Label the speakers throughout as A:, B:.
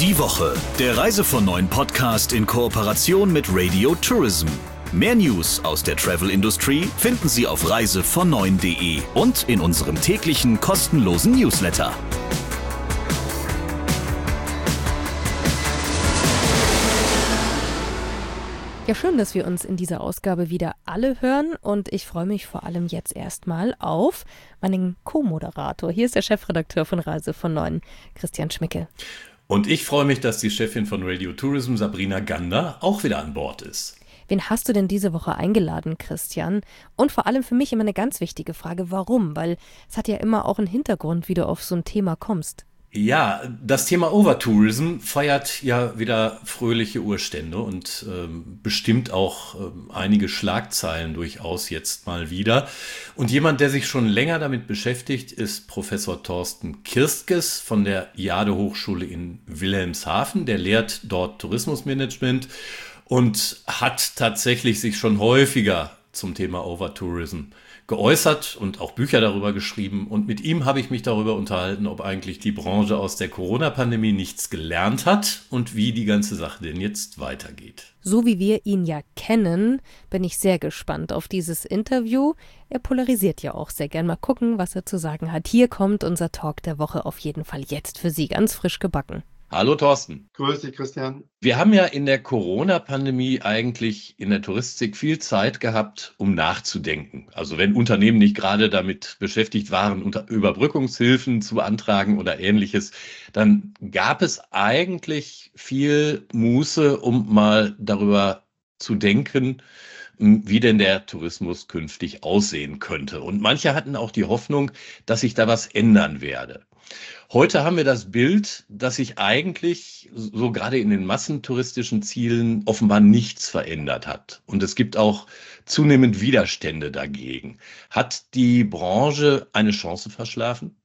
A: Die Woche, der Reise von neuen Podcast in Kooperation mit Radio Tourism. Mehr News aus der Travel-Industrie finden Sie auf reisevon9.de und in unserem täglichen kostenlosen Newsletter.
B: Ja, schön, dass wir uns in dieser Ausgabe wieder alle hören und ich freue mich vor allem jetzt erstmal auf meinen Co-Moderator. Hier ist der Chefredakteur von Reise von 9, Christian Schmicke.
C: Und ich freue mich, dass die Chefin von Radio Tourism, Sabrina Gander, auch wieder an Bord ist.
B: Wen hast du denn diese Woche eingeladen, Christian? Und vor allem für mich immer eine ganz wichtige Frage, warum? Weil es hat ja immer auch einen Hintergrund, wie du auf so ein Thema kommst.
C: Ja, das Thema Overtourism feiert ja wieder fröhliche Urstände und bestimmt auch einige Schlagzeilen durchaus jetzt mal wieder. Und jemand, der sich schon länger damit beschäftigt, ist Professor Thorsten Kirstges von der Jade-Hochschule in Wilhelmshaven. Der lehrt dort Tourismusmanagement und hat tatsächlich sich schon häufiger zum Thema Overtourism geäußert und auch Bücher darüber geschrieben. Und mit ihm habe ich mich darüber unterhalten, ob eigentlich die Branche aus der Corona-Pandemie nichts gelernt hat und wie die ganze Sache denn jetzt weitergeht.
B: So wie wir ihn ja kennen, bin ich sehr gespannt auf dieses Interview. Er polarisiert ja auch sehr gern. Mal gucken, was er zu sagen hat. Hier kommt unser Talk der Woche auf jeden Fall jetzt für Sie, ganz frisch gebacken.
C: Hallo Thorsten.
D: Grüß dich, Christian.
C: Wir haben ja in der Corona-Pandemie eigentlich in der Touristik viel Zeit gehabt, um nachzudenken. Also wenn Unternehmen nicht gerade damit beschäftigt waren, Überbrückungshilfen zu beantragen oder Ähnliches, dann gab es eigentlich viel Muße, um mal darüber zu denken, wie denn der Tourismus künftig aussehen könnte. Und manche hatten auch die Hoffnung, dass sich da was ändern werde. Heute haben wir das Bild, dass sich eigentlich so gerade in den massentouristischen Zielen offenbar nichts verändert hat. Und es gibt auch zunehmend Widerstände dagegen. Hat die Branche eine Chance verschlafen?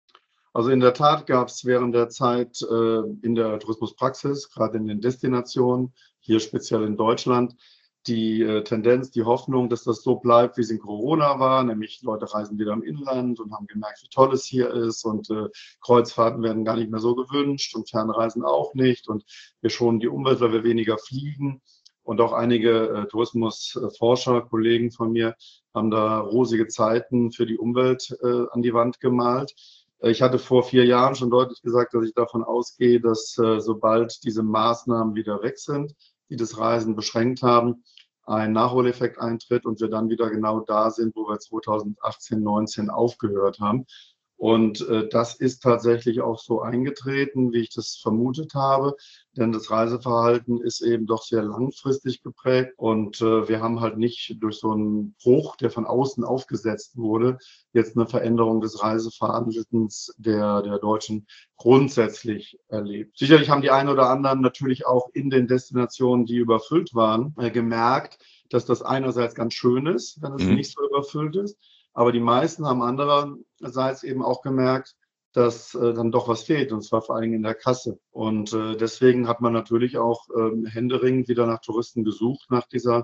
D: Also in der Tat gab es während der Zeit in der Tourismuspraxis, gerade in den Destinationen, hier speziell in Deutschland, die Tendenz, die Hoffnung, dass das so bleibt, wie es in Corona war, nämlich Leute reisen wieder im Inland und haben gemerkt, wie toll es hier ist und Kreuzfahrten werden gar nicht mehr so gewünscht und Fernreisen auch nicht und wir schonen die Umwelt, weil wir weniger fliegen und auch einige Tourismusforscher, Kollegen von mir, haben da rosige Zeiten für die Umwelt an die Wand gemalt. Ich hatte vor 4 Jahren schon deutlich gesagt, dass ich davon ausgehe, dass sobald diese Maßnahmen wieder weg sind, die das Reisen beschränkt haben, ein Nachholeffekt eintritt und wir dann wieder genau da sind, wo wir 2018, 19 aufgehört haben. Und das ist tatsächlich auch so eingetreten, wie ich das vermutet habe, denn das Reiseverhalten ist eben doch sehr langfristig geprägt und wir haben halt nicht durch so einen Bruch, der von außen aufgesetzt wurde, jetzt eine Veränderung des Reiseverhaltens der Deutschen grundsätzlich erlebt. Sicherlich haben die einen oder anderen natürlich auch in den Destinationen, die überfüllt waren, gemerkt, dass das einerseits ganz schön ist, wenn es nicht so überfüllt ist. Aber die meisten haben andererseits eben auch gemerkt, dass dann doch was fehlt, und zwar vor allem in der Kasse. Und deswegen hat man natürlich auch händeringend wieder nach Touristen gesucht, nach dieser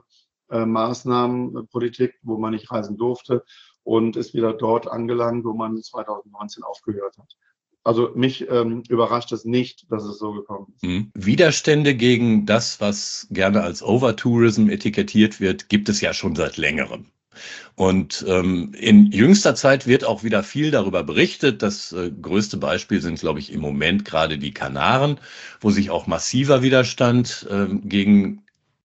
D: Maßnahmenpolitik, wo man nicht reisen durfte und ist wieder dort angelangt, wo man 2019 aufgehört hat. Also mich überrascht es nicht, dass es so gekommen ist.
C: Widerstände gegen das, was gerne als Overtourism etikettiert wird, gibt es ja schon seit längerem. Und in jüngster Zeit wird auch wieder viel darüber berichtet. Das größte Beispiel sind, glaube ich, im Moment gerade die Kanaren, wo sich auch massiver Widerstand gegen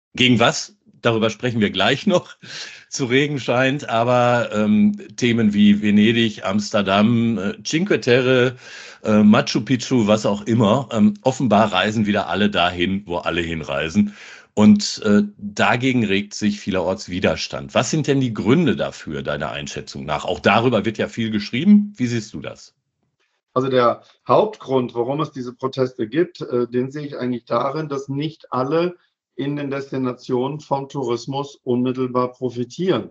C: was, darüber sprechen wir gleich noch, zu regen scheint. Aber Themen wie Venedig, Amsterdam, Cinque Terre, Machu Picchu, was auch immer, offenbar reisen wieder alle dahin, wo alle hinreisen. Und dagegen regt sich vielerorts Widerstand. Was sind denn die Gründe dafür, deiner Einschätzung nach? Auch darüber wird ja viel geschrieben. Wie siehst du das?
D: Also der Hauptgrund, warum es diese Proteste gibt, den sehe ich eigentlich darin, dass nicht alle in den Destinationen vom Tourismus unmittelbar profitieren.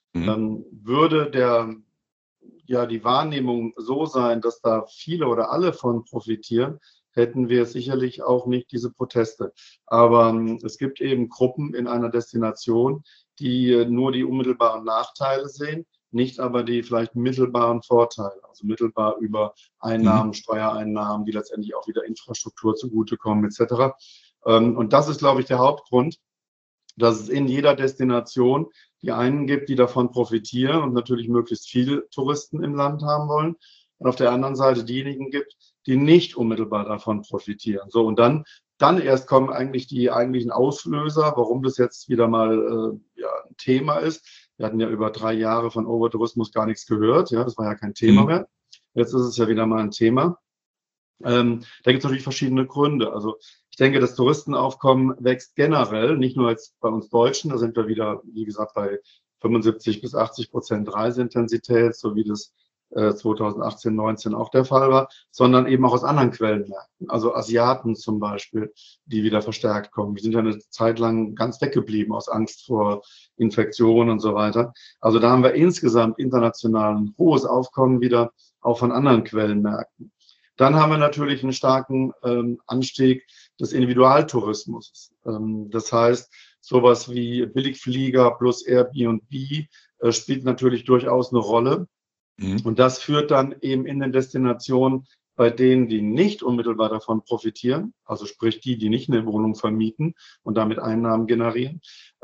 D: Würde die Wahrnehmung so sein, dass da viele oder alle von profitieren, hätten wir sicherlich auch nicht diese Proteste. Aber es gibt eben Gruppen in einer Destination, die nur die unmittelbaren Nachteile sehen, nicht aber die vielleicht mittelbaren Vorteile, also mittelbar über Einnahmen, Steuereinnahmen, die letztendlich auch wieder Infrastruktur zugutekommen etc. Und das ist, glaube ich, der Hauptgrund, dass es in jeder Destination die einen gibt, die davon profitieren und natürlich möglichst viele Touristen im Land haben wollen. Und auf der anderen Seite diejenigen gibt, die nicht unmittelbar davon profitieren. So, und dann erst kommen eigentlich die eigentlichen Auslöser, warum das jetzt wieder mal ein Thema ist. Wir hatten ja über 3 Jahre von Overtourismus gar nichts gehört. Ja, das war ja kein Thema mehr. Jetzt ist es ja wieder mal ein Thema. Da gibt es natürlich verschiedene Gründe. Also ich denke, das Touristenaufkommen wächst generell, nicht nur jetzt bei uns Deutschen. Da sind wir wieder, wie gesagt, bei 75-80% Reiseintensität, so wie das 2018, 19 auch der Fall war, sondern eben auch aus anderen Quellenmärkten. Also Asiaten zum Beispiel, die wieder verstärkt kommen. Die sind ja eine Zeit lang ganz weggeblieben aus Angst vor Infektionen und so weiter. Also da haben wir insgesamt international ein hohes Aufkommen wieder auch von anderen Quellenmärkten. Dann haben wir natürlich einen starken Anstieg des Individualtourismus. Das heißt, sowas wie Billigflieger plus Airbnb spielt natürlich durchaus eine Rolle. Und das führt dann eben in den Destinationen bei denen, die nicht unmittelbar davon profitieren, also sprich die nicht eine Wohnung vermieten und damit Einnahmen generieren,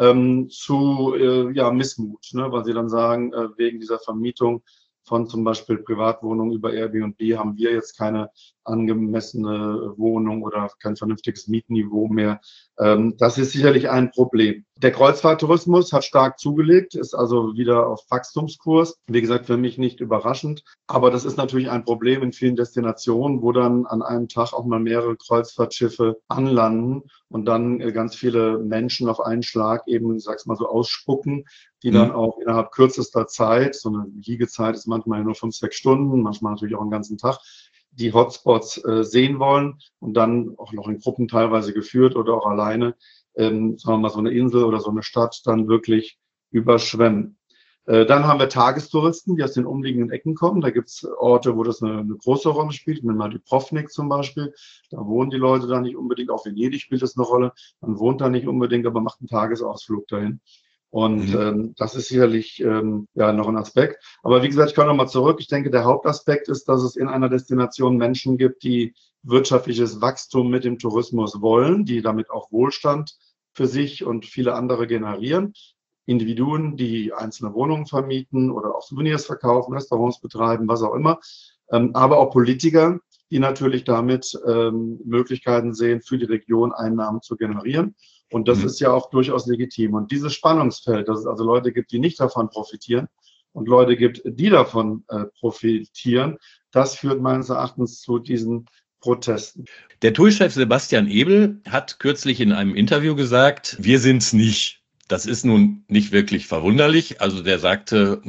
D: zu Missmut, ne? Weil sie dann sagen, wegen dieser Vermietung von zum Beispiel Privatwohnungen über Airbnb haben wir jetzt keine angemessene Wohnung oder kein vernünftiges Mietniveau mehr. Das ist sicherlich ein Problem. Der Kreuzfahrttourismus hat stark zugelegt, ist also wieder auf Wachstumskurs. Wie gesagt, für mich nicht überraschend. Aber das ist natürlich ein Problem in vielen Destinationen, wo dann an einem Tag auch mal mehrere Kreuzfahrtschiffe anlanden und dann ganz viele Menschen auf einen Schlag eben, ich sag's mal so, ausspucken, die dann auch innerhalb kürzester Zeit, so eine Liegezeit ist manchmal nur 5-6 Stunden, manchmal natürlich auch einen ganzen Tag, die Hotspots sehen wollen und dann auch noch in Gruppen teilweise geführt oder auch alleine, sagen wir mal, so eine Insel oder so eine Stadt dann wirklich überschwemmen. Dann haben wir Tagestouristen, die aus den umliegenden Ecken kommen. Da gibt's Orte, wo das eine große Rolle spielt. Nimm mal Dubrovnik zum Beispiel. Da wohnen die Leute da nicht unbedingt. Auch Venedig spielt das eine Rolle. Man wohnt da nicht unbedingt, aber macht einen Tagesausflug dahin. Und das ist sicherlich noch ein Aspekt. Aber wie gesagt, ich komme nochmal zurück. Ich denke, der Hauptaspekt ist, dass es in einer Destination Menschen gibt, die wirtschaftliches Wachstum mit dem Tourismus wollen, die damit auch Wohlstand für sich und viele andere generieren. Individuen, die einzelne Wohnungen vermieten oder auch Souvenirs verkaufen, Restaurants betreiben, was auch immer. Aber auch Politiker, die natürlich damit Möglichkeiten sehen, für die Region Einnahmen zu generieren. Und das ist ja auch durchaus legitim. Und dieses Spannungsfeld, dass es also Leute gibt, die nicht davon profitieren und Leute gibt, die davon profitieren, das führt meines Erachtens zu diesen Protesten.
C: Der TUI-Chef Sebastian Ebel hat kürzlich in einem Interview gesagt, wir sind's nicht. Das ist nun nicht wirklich verwunderlich. Also der sagte,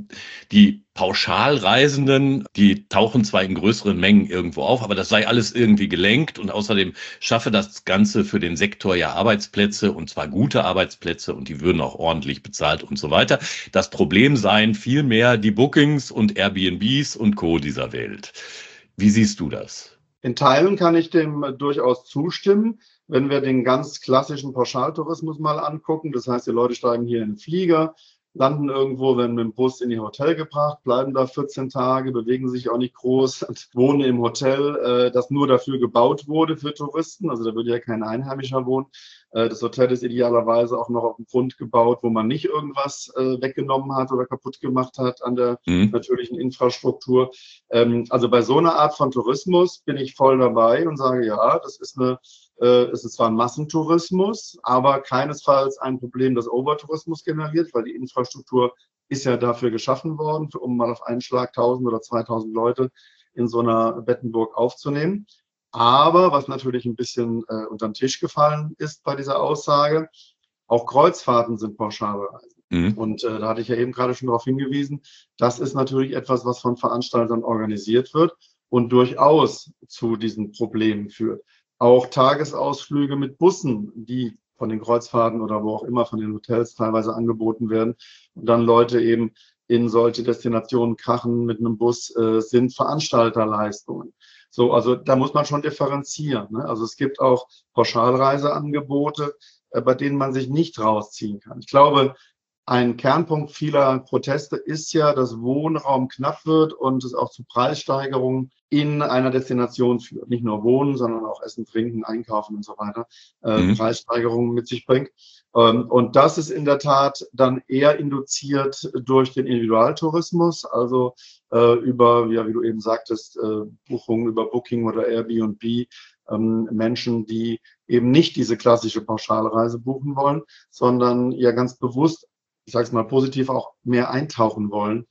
C: die Pauschalreisenden, die tauchen zwar in größeren Mengen irgendwo auf, aber das sei alles irgendwie gelenkt und außerdem schaffe das Ganze für den Sektor ja Arbeitsplätze und zwar gute Arbeitsplätze und die würden auch ordentlich bezahlt und so weiter. Das Problem seien vielmehr die Bookings und Airbnbs und Co. dieser Welt. Wie siehst du das?
D: In Teilen kann ich dem durchaus zustimmen. Wenn wir den ganz klassischen Pauschaltourismus mal angucken, das heißt, die Leute steigen hier in den Flieger, landen irgendwo, werden mit dem Bus in ihr Hotel gebracht, bleiben da 14 Tage, bewegen sich auch nicht groß, wohnen im Hotel, das nur dafür gebaut wurde für Touristen. Also da würde ja kein Einheimischer wohnen. Das Hotel ist idealerweise auch noch auf dem Grund gebaut, wo man nicht irgendwas weggenommen hat oder kaputt gemacht hat an der natürlichen Infrastruktur. Also bei so einer Art von Tourismus bin ich voll dabei und sage, ja, das ist es ist zwar ein Massentourismus, aber keinesfalls ein Problem, das Overtourismus generiert, weil die Infrastruktur ist ja dafür geschaffen worden, um mal auf einen Schlag 1000 oder 2000 Leute in so einer Bettenburg aufzunehmen. Aber was natürlich ein bisschen unter den Tisch gefallen ist bei dieser Aussage, auch Kreuzfahrten sind Pauschalreisen. Und da hatte ich ja eben gerade schon darauf hingewiesen, das ist natürlich etwas, was von Veranstaltern organisiert wird und durchaus zu diesen Problemen führt. Auch Tagesausflüge mit Bussen, die von den Kreuzfahrten oder wo auch immer von den Hotels teilweise angeboten werden und dann Leute eben in solche Destinationen krachen mit einem Bus, sind Veranstalterleistungen. So, also da muss man schon differenzieren, ne? Also es gibt auch Pauschalreiseangebote, bei denen man sich nicht rausziehen kann. Ich glaube, ein Kernpunkt vieler Proteste ist ja, dass Wohnraum knapp wird und es auch zu Preissteigerungen in einer Destination führt. Nicht nur Wohnen, sondern auch Essen, Trinken, Einkaufen und so weiter, Preissteigerungen mit sich bringt. Und das ist in der Tat dann eher induziert durch den Individualtourismus, also über, ja, wie du eben sagtest, Buchungen über Booking oder Airbnb, Menschen, die eben nicht diese klassische Pauschalreise buchen wollen, sondern ja ganz bewusst, ich sage es mal positiv, auch mehr eintauchen wollen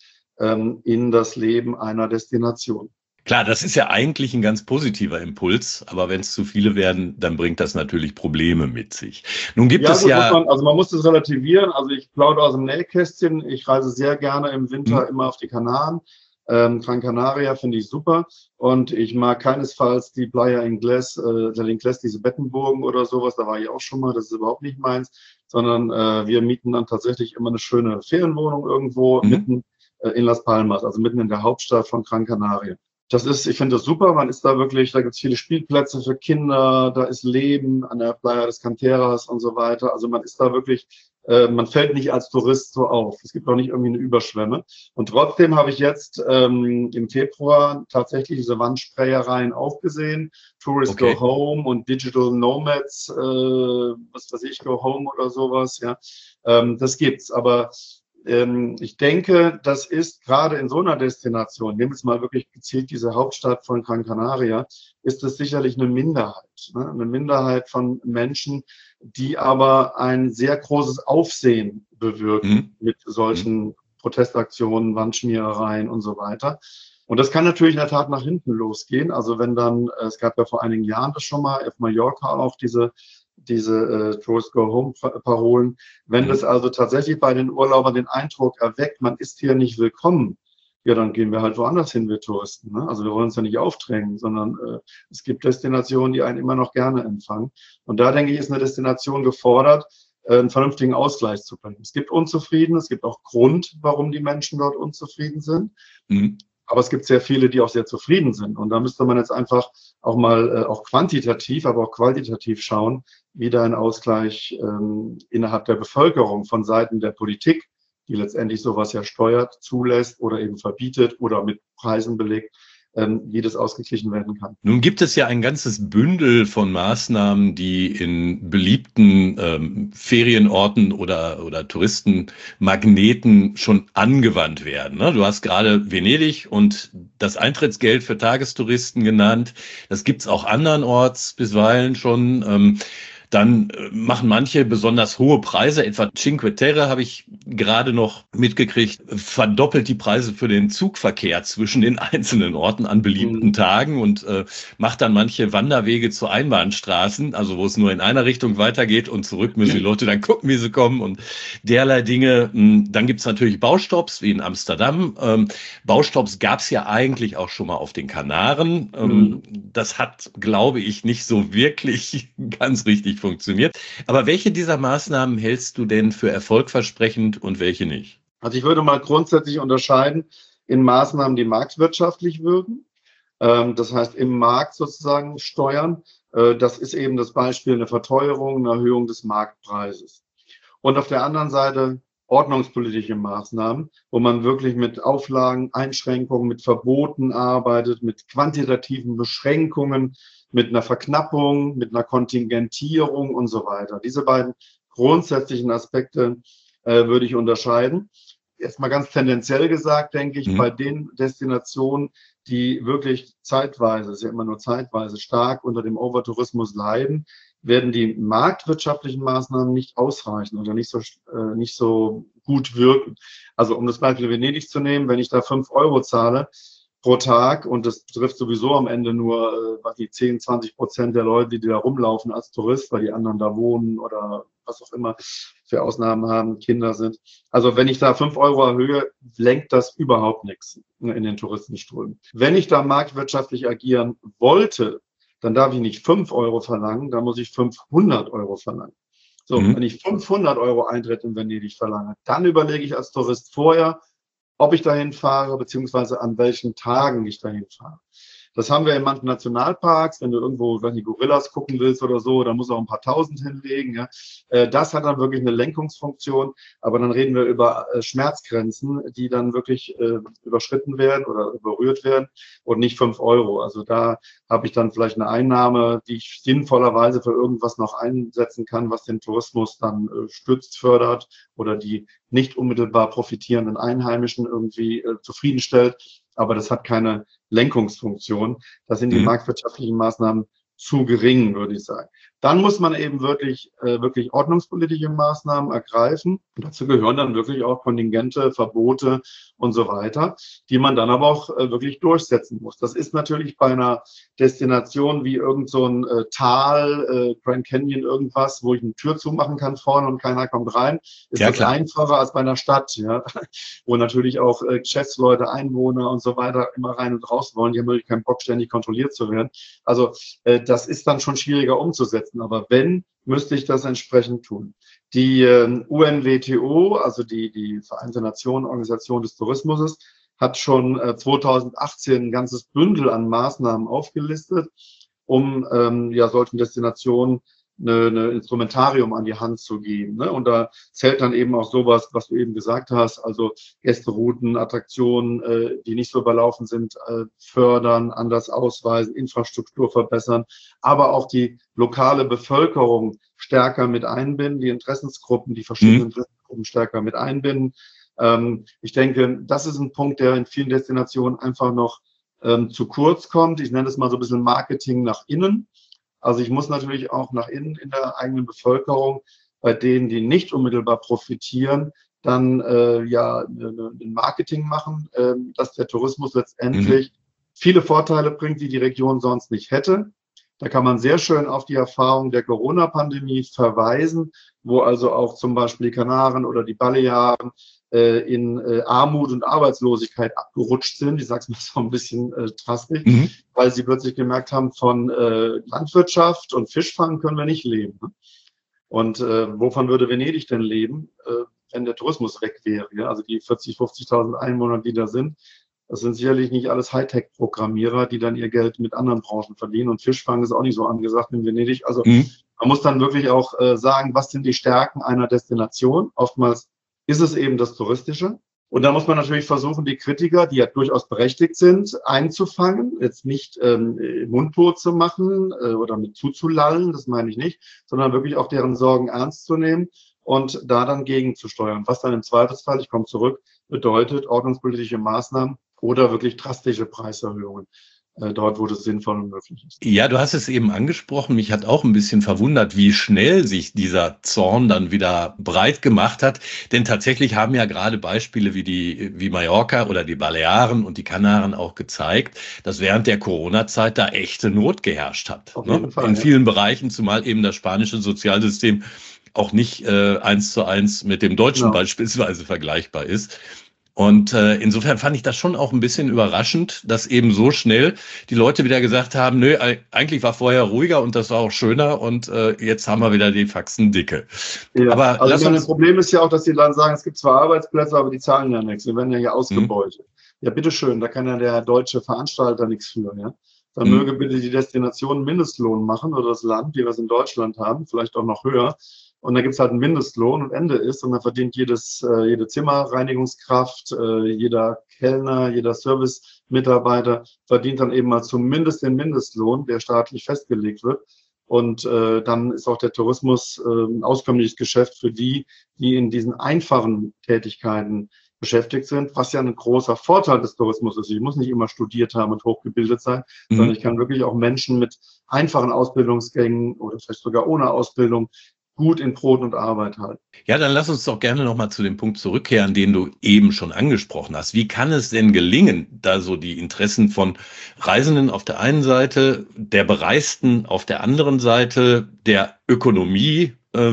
D: in das Leben einer Destination.
C: Klar, das ist ja eigentlich ein ganz positiver Impuls, aber wenn es zu viele werden, dann bringt das natürlich Probleme mit sich. Nun gibt es ja...
D: Man muss das relativieren. Also ich plaudere aus dem Nähkästchen. Ich reise sehr gerne im Winter immer auf die Kanaren. Gran Canaria finde ich super. Und ich mag keinesfalls die Playa del Inglés, diese Bettenburgen oder sowas. Da war ich auch schon mal. Das ist überhaupt nicht meins. Sondern wir mieten dann tatsächlich immer eine schöne Ferienwohnung irgendwo mitten in Las Palmas, also mitten in der Hauptstadt von Gran Canaria. Ich finde das super, man ist da wirklich, da gibt es viele Spielplätze für Kinder, da ist Leben an der Playa des Canteras und so weiter. Also man ist da wirklich, man fällt nicht als Tourist so auf. Es gibt auch nicht irgendwie eine Überschwemme. Und trotzdem habe ich jetzt im Februar tatsächlich diese Wandsprayereien aufgesehen. Tourists Go Home und Digital Nomads, was weiß ich, Go Home oder sowas. Ja, das gibt's. Aber ich denke, das ist gerade in so einer Destination, nehmen wir jetzt mal wirklich gezielt diese Hauptstadt von Gran Canaria, ist es sicherlich eine Minderheit. Ne? Eine Minderheit von Menschen, die aber ein sehr großes Aufsehen bewirken mit solchen Protestaktionen, Wandschmierereien und so weiter. Und das kann natürlich in der Tat nach hinten losgehen. Also wenn dann, es gab ja vor einigen Jahren das schon mal, auf Mallorca auch diese Tourist Go Home Parolen. Wenn das also tatsächlich bei den Urlaubern den Eindruck erweckt, man ist hier nicht willkommen, ja, dann gehen wir halt woanders hin, wir Touristen. Ne? Also wir wollen uns ja nicht aufdrängen, sondern es gibt Destinationen, die einen immer noch gerne empfangen. Und da, denke ich, ist eine Destination gefordert, einen vernünftigen Ausgleich zu bringen. Es gibt Unzufriedene, es gibt auch Grund, warum die Menschen dort unzufrieden sind. Aber es gibt sehr viele, die auch sehr zufrieden sind. Und da müsste man jetzt einfach auch mal auch quantitativ, aber auch qualitativ schauen, wie da ein Ausgleich innerhalb der Bevölkerung von Seiten der Politik, die letztendlich sowas ja steuert, zulässt oder eben verbietet oder mit Preisen belegt, wie das ausgeglichen werden kann.
C: Nun gibt es ja ein ganzes Bündel von Maßnahmen, die in beliebten Ferienorten oder Touristenmagneten schon angewandt werden. Ne? Du hast gerade Venedig und das Eintrittsgeld für Tagestouristen genannt. Das gibt's auch andernorts bisweilen schon. Dann machen manche besonders hohe Preise, etwa Cinque Terre habe ich gerade noch mitgekriegt, verdoppelt die Preise für den Zugverkehr zwischen den einzelnen Orten an beliebten Tagen und macht dann manche Wanderwege zu Einbahnstraßen, also wo es nur in einer Richtung weitergeht und zurück müssen die Leute dann gucken, wie sie kommen und derlei Dinge. Dann gibt's natürlich Baustopps, wie in Amsterdam. Baustopps gab's ja eigentlich auch schon mal auf den Kanaren. Das hat, glaube ich, nicht so wirklich ganz richtig funktioniert. Aber welche dieser Maßnahmen hältst du denn für erfolgversprechend und welche nicht?
D: Also ich würde mal grundsätzlich unterscheiden in Maßnahmen, die marktwirtschaftlich wirken. Das heißt, im Markt sozusagen steuern. Das ist eben das Beispiel eine Verteuerung, eine Erhöhung des Marktpreises. Und auf der anderen Seite ordnungspolitische Maßnahmen, wo man wirklich mit Auflagen, Einschränkungen, mit Verboten arbeitet, mit quantitativen Beschränkungen, mit einer Verknappung, mit einer Kontingentierung und so weiter. Diese beiden grundsätzlichen Aspekte würde ich unterscheiden. Jetzt mal ganz tendenziell gesagt, denke ich, bei den Destinationen, die wirklich zeitweise, ist ja immer nur zeitweise, stark unter dem Overtourismus leiden, werden die marktwirtschaftlichen Maßnahmen nicht ausreichen oder nicht so gut wirken. Also um das Beispiel Venedig zu nehmen, wenn ich da 5 Euro zahle pro Tag und das betrifft sowieso am Ende nur die 10-20% der Leute, die da rumlaufen als Tourist, weil die anderen da wohnen oder was auch immer für Ausnahmen haben, Kinder sind. Also wenn ich da 5 Euro erhöhe, lenkt das überhaupt nichts in den Touristenströmen. Wenn ich da marktwirtschaftlich agieren wollte, dann darf ich nicht 5 Euro verlangen, dann muss ich 500 Euro verlangen. So, wenn ich 500 Euro Eintritt in Venedig verlange, dann überlege ich als Tourist vorher, ob ich dahin fahre, beziehungsweise an welchen Tagen ich dahin fahre. Das haben wir in manchen Nationalparks, wenn du irgendwo, wenn die Gorillas gucken willst oder so, dann musst du auch ein paar Tausend hinlegen. Ja. Das hat dann wirklich eine Lenkungsfunktion, aber dann reden wir über Schmerzgrenzen, die dann wirklich überschritten werden oder berührt werden und nicht 5 Euro. Also da habe ich dann vielleicht eine Einnahme, die ich sinnvollerweise für irgendwas noch einsetzen kann, was den Tourismus dann stützt, fördert oder die nicht unmittelbar profitierenden Einheimischen irgendwie zufriedenstellt. Aber das hat keine Lenkungsfunktion. Da sind die marktwirtschaftlichen Maßnahmen zu gering, würde ich sagen. Dann muss man eben wirklich ordnungspolitische Maßnahmen ergreifen. Und dazu gehören dann wirklich auch Kontingente, Verbote und so weiter, die man dann aber auch wirklich durchsetzen muss. Das ist natürlich bei einer Destination wie irgend so ein Tal, Grand Canyon, irgendwas, wo ich eine Tür zumachen kann vorne und keiner kommt rein, ist das einfacher als bei einer Stadt, ja, wo natürlich auch Geschäftsleute, Einwohner und so weiter immer rein und raus wollen. Die haben natürlich keinen Bock, ständig kontrolliert zu werden. Also das ist dann schon schwieriger umzusetzen. Aber wenn, müsste ich das entsprechend tun. Die UNWTO, also die Vereinte Nationen Organisation des Tourismus, hat schon 2018 ein ganzes Bündel an Maßnahmen aufgelistet, um solchen Destinationen eine Instrumentarium an die Hand zu geben. Ne? Und da zählt dann eben auch sowas, was du eben gesagt hast, also Gästerouten, Attraktionen, die nicht so überlaufen sind, fördern, anders ausweisen, Infrastruktur verbessern, aber auch die lokale Bevölkerung stärker mit einbinden, die Interessensgruppen, die verschiedenen Interessensgruppen stärker mit einbinden. Ich denke, das ist ein Punkt, der in vielen Destinationen einfach noch zu kurz kommt. Ich nenne es mal so ein bisschen Marketing nach innen. Also ich muss natürlich auch nach innen in der eigenen Bevölkerung, bei denen, die nicht unmittelbar profitieren, dann ein Marketing machen, dass der Tourismus letztendlich viele Vorteile bringt, die die Region sonst nicht hätte. Da kann man sehr schön auf die Erfahrung der Corona-Pandemie verweisen, wo also auch zum Beispiel die Kanaren oder die Balearen in Armut und Arbeitslosigkeit abgerutscht sind. Ich sage es mal so ein bisschen drastisch, weil sie plötzlich gemerkt haben, von Landwirtschaft und Fischfang können wir nicht leben. Ne? Und wovon würde Venedig denn leben, wenn der Tourismus weg wäre? Ja? Also die 40.000, 50.000 Einwohner, die da sind, das sind sicherlich nicht alles Hightech-Programmierer, die dann ihr Geld mit anderen Branchen verdienen. Und Fischfang ist auch nicht so angesagt in Venedig. Also man muss dann wirklich auch sagen, was sind die Stärken einer Destination? Oftmals ist es eben das Touristische. Und da muss man natürlich versuchen, die Kritiker, die ja durchaus berechtigt sind, einzufangen, jetzt nicht mundtot zu machen oder mit zuzulallen, das meine ich nicht, sondern wirklich auch deren Sorgen ernst zu nehmen und da dann gegenzusteuern. Was dann im Zweifelsfall, ich komme zurück, bedeutet ordnungspolitische Maßnahmen oder wirklich drastische Preiserhöhungen. Dort, wo das sinnvoll und möglich ist.
C: Ja, du hast es eben angesprochen. Mich hat auch ein bisschen verwundert, wie schnell sich dieser Zorn dann wieder breit gemacht hat. Denn tatsächlich haben ja gerade Beispiele wie Mallorca oder die Balearen und die Kanaren auch gezeigt, dass während der Corona-Zeit da echte Not geherrscht hat.
D: Auf jeden Fall,
C: in vielen Bereichen, zumal eben das spanische Sozialsystem auch nicht 1:1 mit dem deutschen beispielsweise vergleichbar ist. Und insofern fand ich das schon auch ein bisschen überraschend, dass eben so schnell die Leute wieder gesagt haben, nö, eigentlich war vorher ruhiger und das war auch schöner und jetzt haben wir wieder die Faxen dicke.
D: Ja, aber also das Problem ist ja auch, dass die dann sagen, es gibt zwar Arbeitsplätze, aber die zahlen ja nichts, die werden ja hier ausgebeutet. Ja, bitteschön, da kann ja der deutsche Veranstalter nichts für, ja. Dann möge bitte die Destination Mindestlohn machen oder das Land, wie wir es in Deutschland haben, vielleicht auch noch höher. Und da gibt es halt einen Mindestlohn und Ende ist. Und dann verdient jede Zimmerreinigungskraft, jeder Kellner, jeder Servicemitarbeiter verdient dann eben mal zumindest den Mindestlohn, der staatlich festgelegt wird. Und dann ist auch der Tourismus ein auskömmliches Geschäft für die in diesen einfachen Tätigkeiten beschäftigt sind, was ja ein großer Vorteil des Tourismus ist. Ich muss nicht immer studiert haben und hochgebildet sein, sondern ich kann wirklich auch Menschen mit einfachen Ausbildungsgängen oder vielleicht sogar ohne Ausbildung gut in Brot und Arbeit halten.
C: Ja, dann lass uns doch gerne nochmal zu dem Punkt zurückkehren, den du eben schon angesprochen hast. Wie kann es denn gelingen, da so die Interessen von Reisenden auf der einen Seite, der Bereisten auf der anderen Seite, der Ökonomie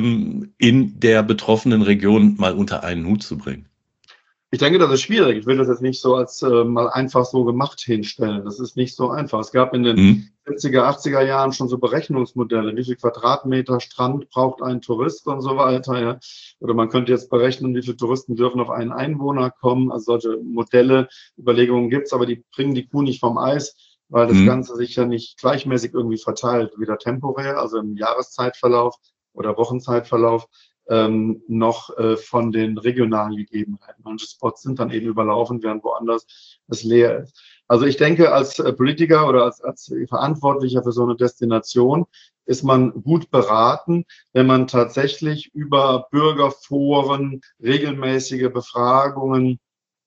C: in der betroffenen Region mal unter einen Hut zu bringen?
D: Ich denke, das ist schwierig. Ich will das jetzt nicht so als mal einfach so gemacht hinstellen. Das ist nicht so einfach. Es gab in den 70er, 80er Jahren schon so Berechnungsmodelle. Wie viel Quadratmeter Strand braucht ein Tourist und so weiter. Ja? Oder man könnte jetzt berechnen, wie viele Touristen dürfen auf einen Einwohner kommen. Also solche Modelle, Überlegungen gibt's, aber die bringen die Kuh nicht vom Eis. weil das Ganze sich ja nicht gleichmäßig irgendwie verteilt, weder temporär, also im Jahreszeitverlauf oder Wochenzeitverlauf, noch von den regionalen Gegebenheiten. Manche Spots sind dann eben überlaufen, während woanders es leer ist. Also ich denke, als Politiker oder als Verantwortlicher für so eine Destination ist man gut beraten, wenn man tatsächlich über Bürgerforen, regelmäßige Befragungen,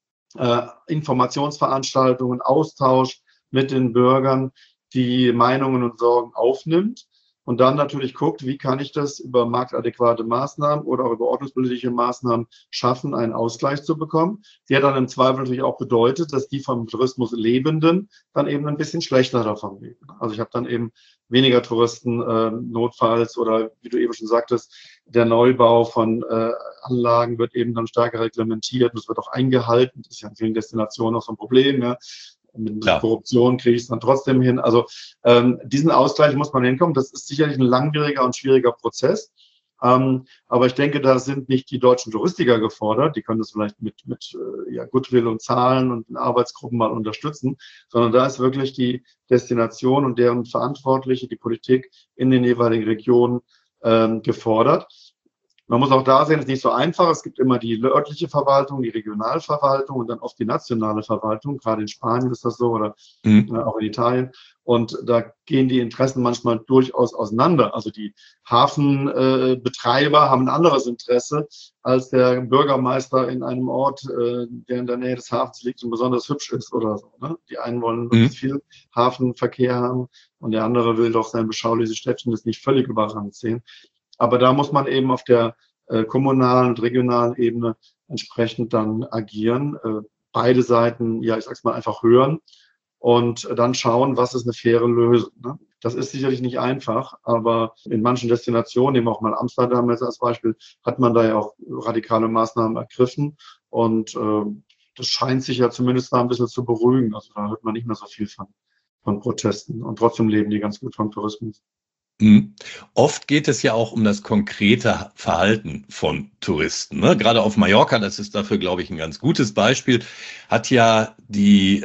D: Informationsveranstaltungen, Austausch mit den Bürgern die Meinungen und Sorgen aufnimmt und dann natürlich guckt, wie kann ich das über marktadäquate Maßnahmen oder auch über ordnungspolitische Maßnahmen schaffen, einen Ausgleich zu bekommen, der dann im Zweifel natürlich auch bedeutet, dass die vom Tourismus Lebenden dann eben ein bisschen schlechter davon leben. Also ich habe dann eben weniger Touristen notfalls oder wie du eben schon sagtest, der Neubau von Anlagen wird eben dann stärker reglementiert und es wird auch eingehalten. Das ist ja in vielen Destinationen auch so ein Problem. Ja. Mit Korruption kriege ich es dann trotzdem hin. Also diesen Ausgleich muss man hinkommen. Das ist sicherlich ein langwieriger und schwieriger Prozess. Aber ich denke, da sind nicht die deutschen Touristiker gefordert. Die können das vielleicht mit Goodwill und Zahlen und Arbeitsgruppen mal unterstützen, sondern da ist wirklich die Destination und deren Verantwortliche, die Politik in den jeweiligen Regionen gefordert. Man muss auch da sehen, es ist nicht so einfach. Es gibt immer die örtliche Verwaltung, die Regionalverwaltung und dann oft die nationale Verwaltung. Gerade in Spanien ist das so oder auch in Italien. Und da gehen die Interessen manchmal durchaus auseinander. Also die Hafenbetreiber haben ein anderes Interesse als der Bürgermeister in einem Ort, der in der Nähe des Hafens liegt und besonders hübsch ist oder so. Ne? Die einen wollen wirklich viel Hafenverkehr haben und der andere will doch sein beschauliches Städtchen, das nicht völlig überrannt sehen. Aber da muss man eben auf der kommunalen und regionalen Ebene entsprechend dann agieren. Beide Seiten, ja, ich sag's mal, einfach hören und dann schauen, was ist eine faire Lösung. Ne? Das ist sicherlich nicht einfach, aber in manchen Destinationen, eben auch mal Amsterdam jetzt als Beispiel, hat man da ja auch radikale Maßnahmen ergriffen und das scheint sich ja zumindest da ein bisschen zu beruhigen. Also da hört man nicht mehr so viel von Protesten und trotzdem leben die ganz gut vom Tourismus.
C: Oft geht es ja auch um das konkrete Verhalten von Touristen. Ne? Gerade auf Mallorca, das ist dafür, glaube ich, ein ganz gutes Beispiel, hat ja die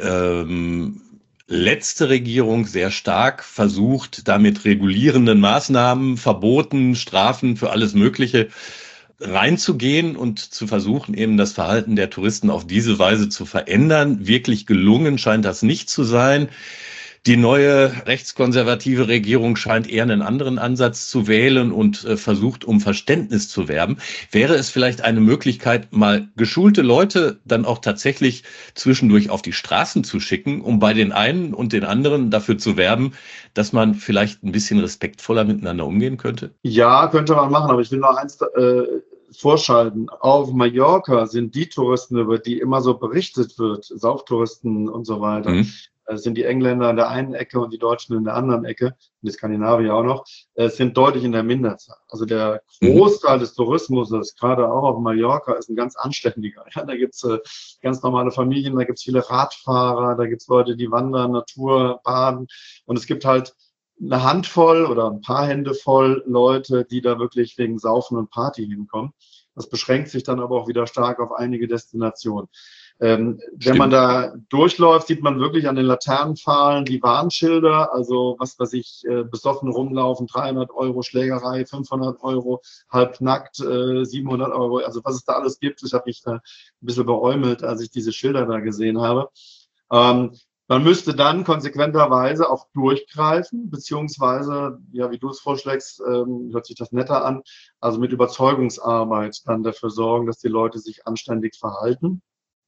C: letzte Regierung sehr stark versucht, da mit regulierenden Maßnahmen, Verboten, Strafen für alles Mögliche reinzugehen und zu versuchen, eben das Verhalten der Touristen auf diese Weise zu verändern. Wirklich gelungen scheint das nicht zu sein. Die neue rechtskonservative Regierung scheint eher einen anderen Ansatz zu wählen und versucht, um Verständnis zu werben. Wäre es vielleicht eine Möglichkeit, mal geschulte Leute dann auch tatsächlich zwischendurch auf die Straßen zu schicken, um bei den einen und den anderen dafür zu werben, dass man vielleicht ein bisschen respektvoller miteinander umgehen könnte?
D: Ja, könnte man machen, aber ich will noch eins vorschalten. Auf Mallorca sind die Touristen, über die immer so berichtet wird, Sauftouristen und so weiter, sind die Engländer in der einen Ecke und die Deutschen in der anderen Ecke, und die Skandinavier auch noch, sind deutlich in der Minderzahl. Also der Großteil des Tourismus, gerade auch auf Mallorca, ist ein ganz anständiger. Ja, da gibt's ganz normale Familien, da gibt's viele Radfahrer, da gibt's Leute, die wandern, Natur, baden. Und es gibt halt eine Handvoll oder ein paar Hände voll Leute, die da wirklich wegen Saufen und Party hinkommen. Das beschränkt sich dann aber auch wieder stark auf einige Destinationen. Wenn man da durchläuft, sieht man wirklich an den Laternenpfahlen die Warnschilder, also was weiß ich, besoffen rumlaufen, 300 Euro Schlägerei, 500 Euro, halbnackt, 700 Euro, also was es da alles gibt. Ich habe mich da ein bisschen beäumelt, als ich diese Schilder da gesehen habe. Man müsste dann konsequenterweise auch durchgreifen, beziehungsweise, ja, wie du es vorschlägst, hört sich das netter an, also mit Überzeugungsarbeit dann dafür sorgen, dass die Leute sich anständig verhalten.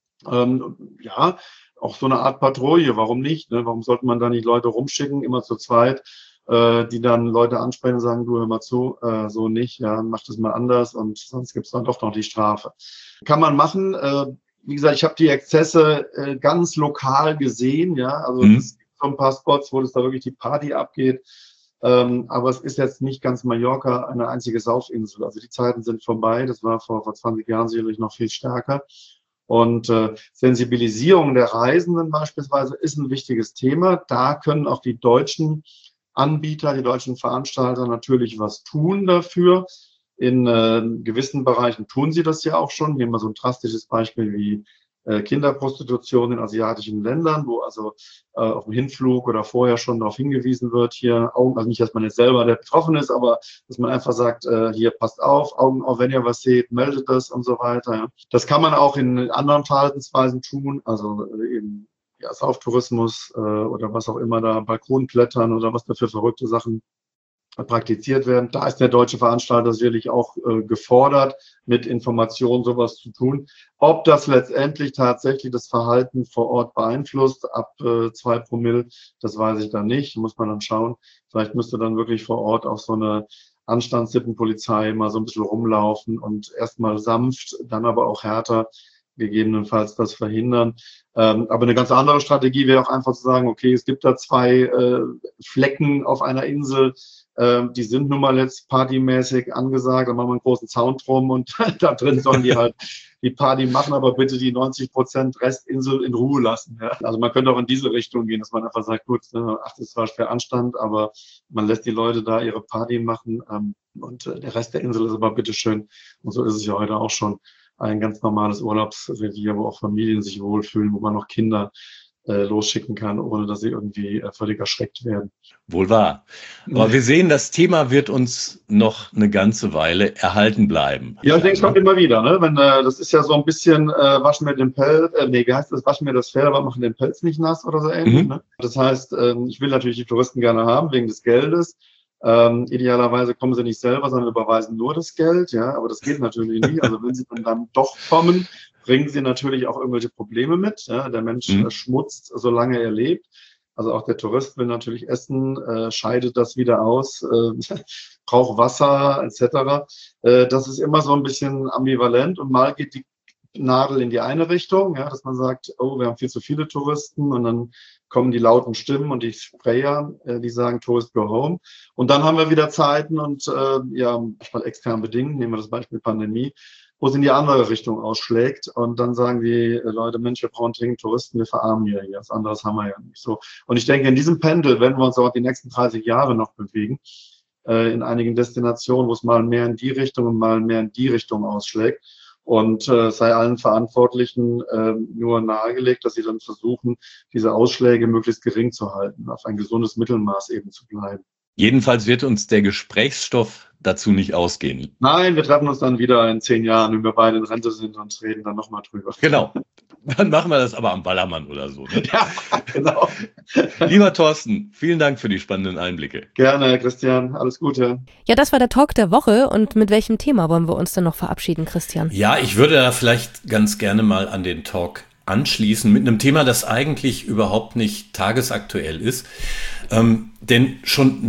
D: Ja, auch so eine Art Patrouille, warum nicht? Ne? Warum sollte man da nicht Leute rumschicken, immer zu zweit, die dann Leute ansprechen und sagen, du hör mal zu, so nicht, ja, mach das mal anders und sonst gibt's dann doch noch die Strafe. Kann man machen. Wie gesagt, ich habe die Exzesse ganz lokal gesehen, ja, also es gibt so ein paar Spots, wo das da wirklich die Party abgeht, aber es ist jetzt nicht ganz Mallorca eine einzige Saufinsel, also die Zeiten sind vorbei, das war vor 20 Jahren sicherlich noch viel stärker. Und Sensibilisierung der Reisenden beispielsweise ist ein wichtiges Thema. Da können auch die deutschen Anbieter, die deutschen Veranstalter natürlich was tun dafür. In gewissen Bereichen tun sie das ja auch schon. Nehmen wir so ein drastisches Beispiel wie Kinderprostitution in asiatischen Ländern, wo also auf dem Hinflug oder vorher schon darauf hingewiesen wird, hier Augen, also nicht, dass man jetzt selber der Betroffene ist, aber dass man einfach sagt, hier passt auf, Augen auf, wenn ihr was seht, meldet das und so weiter. Ja. Das kann man auch in anderen Verhaltensweisen tun, also eben Sauftourismus oder was auch immer da, Balkonklettern oder was da für verrückte Sachen praktiziert werden. Da ist der deutsche Veranstalter sicherlich auch gefordert, mit Informationen sowas zu tun. Ob das letztendlich tatsächlich das Verhalten vor Ort beeinflusst, ab 2 Promille, das weiß ich dann nicht, muss man dann schauen. Vielleicht müsste dann wirklich vor Ort auch so eine Anstandssittenpolizei mal so ein bisschen rumlaufen und erstmal sanft, dann aber auch härter gegebenenfalls das verhindern. Aber eine ganz andere Strategie wäre auch einfach zu sagen, okay, es gibt da 2 Flecken auf einer Insel, die sind nun mal jetzt partymäßig angesagt, da machen wir einen großen Zaun drum und da drin sollen die halt die Party machen, aber bitte die 90% Restinsel in Ruhe lassen. Ja? Also man könnte auch in diese Richtung gehen, dass man einfach sagt, gut, achtet zwar für Anstand, aber man lässt die Leute da ihre Party machen und der Rest der Insel ist aber bitteschön, und so ist es ja heute auch schon, ein ganz normales Urlaubsrevier, wo auch Familien sich wohlfühlen, wo man noch Kinder losschicken kann, ohne dass sie irgendwie völlig erschreckt werden.
C: Wohl wahr. Aber wir sehen, das Thema wird uns noch eine ganze Weile erhalten bleiben.
D: Ja, ich denke, es kommt immer wieder. Ne? Wenn, das ist ja so ein bisschen, waschen wir den Pelz, wie heißt das, waschen wir das Fell, aber machen den Pelz nicht nass oder so ähnlich. Ne? Das heißt, ich will natürlich die Touristen gerne haben, wegen des Geldes. Idealerweise kommen sie nicht selber, sondern überweisen nur das Geld, ja, aber das geht natürlich nicht. Also wenn sie dann doch kommen, bringen sie natürlich auch irgendwelche Probleme mit. Ja? Der Mensch schmutzt, solange er lebt. Also auch der Tourist will natürlich essen, scheidet das wieder aus, braucht Wasser etc. Das ist immer so ein bisschen ambivalent und mal geht die Nadel in die eine Richtung, ja, dass man sagt, oh, wir haben viel zu viele Touristen und dann kommen die lauten Stimmen und die Sprayer, die sagen, Tourist go home. Und dann haben wir wieder Zeiten und manchmal extern bedingt, nehmen wir das Beispiel Pandemie, wo es in die andere Richtung ausschlägt und dann sagen die Leute, Mensch, wir brauchen dringend Touristen, wir verarmen hier, was anderes haben wir ja nicht so. Und ich denke, in diesem Pendel werden wir uns auch die nächsten 30 Jahre noch bewegen, in einigen Destinationen, wo es mal mehr in die Richtung und mal mehr in die Richtung ausschlägt. Und sei allen Verantwortlichen nur nahegelegt, dass sie dann versuchen, diese Ausschläge möglichst gering zu halten, auf ein gesundes Mittelmaß eben zu bleiben.
C: Jedenfalls wird uns der Gesprächsstoff dazu nicht ausgehen.
D: Nein, wir treffen uns dann wieder in 10 Jahren, wenn wir beide in Rente sind und reden dann nochmal drüber.
C: Genau. Dann machen wir das aber am Ballermann oder so. Ne?
D: Ja, genau.
C: Lieber Thorsten, vielen Dank für die spannenden Einblicke.
D: Gerne, Christian. Alles Gute.
B: Ja, das war der Talk der Woche. Und mit welchem Thema wollen wir uns denn noch verabschieden, Christian?
C: Ja, ich würde da vielleicht ganz gerne mal an den Talk anschließen mit einem Thema, das eigentlich überhaupt nicht tagesaktuell ist. Denn schon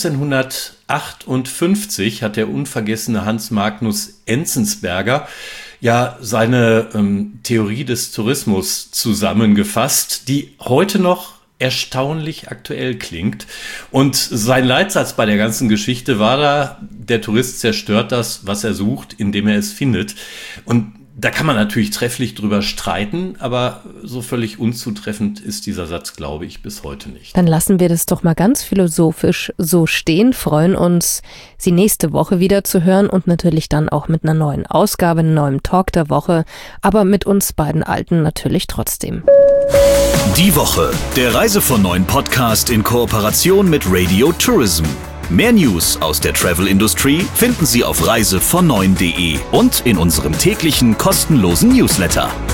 C: 1958 hat der unvergessene Hans Magnus Enzensberger ja seine Theorie des Tourismus zusammengefasst, die heute noch erstaunlich aktuell klingt. Und sein Leitsatz bei der ganzen Geschichte war da, der Tourist zerstört das, was er sucht, indem er es findet. Und da kann man natürlich trefflich drüber streiten, aber so völlig unzutreffend ist dieser Satz, glaube ich, bis heute nicht.
B: Dann lassen wir das doch mal ganz philosophisch so stehen, freuen uns, Sie nächste Woche wieder zu hören und natürlich dann auch mit einer neuen Ausgabe, einem neuen Talk der Woche, aber mit uns beiden Alten natürlich trotzdem.
A: Die Woche, der Reise von 9 Podcast in Kooperation mit Radio Tourism. Mehr News aus der Travel-Industrie finden Sie auf reisevon9.de und in unserem täglichen kostenlosen Newsletter.